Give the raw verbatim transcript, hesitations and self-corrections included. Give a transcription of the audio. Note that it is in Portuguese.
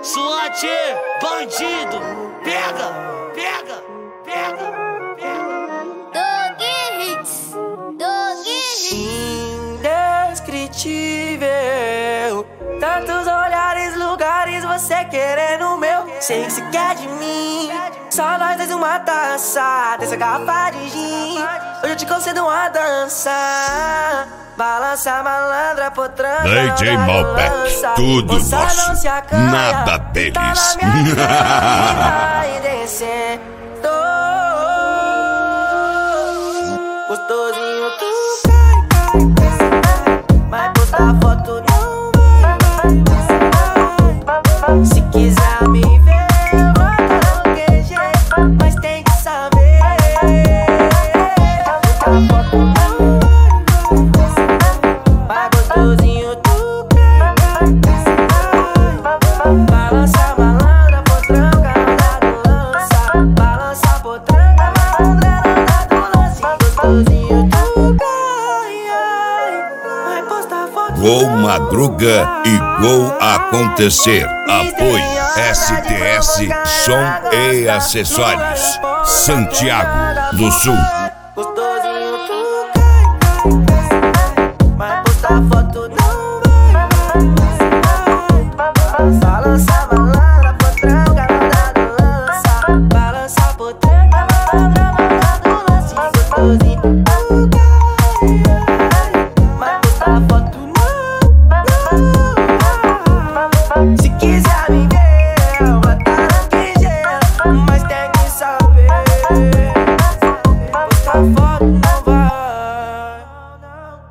SWAT, bandido, pega, pega, pega, pega. Dog Hits, Dog Hits. Indescritível, tantos olhares, lugares, você querendo o meu. Sei que você quer de mim, só nós dois uma taça dessa garrafa de gin. Hoje eu te concedo uma dança. Balança malandra, potranga, D J Malbec, tudo nosso, nada deles. Tá na minha vida e descendo. Gostosinho, tu cai, vai postar foto, não vai. Se quiser me ver, vai dar um jeito, mas tem que saber. Postar foto, não vai, gostosinho, tu cai. Balança malandra, potranga, andado lança. Balança potranga, malandra, andado lança. Gostosinho, tu cai. Vai postar foto. Gol Madruga e Gol Acontecer. Apoio S T S Som e Acessórios, Santiago do Sul. Gostosinho, tu cai. Vai postar foto, não vai. Balança malandra, potranga, mandado lança. Balança potranga, malandra, mandado lança. Gostosinho, tu cai. Vai postar foto.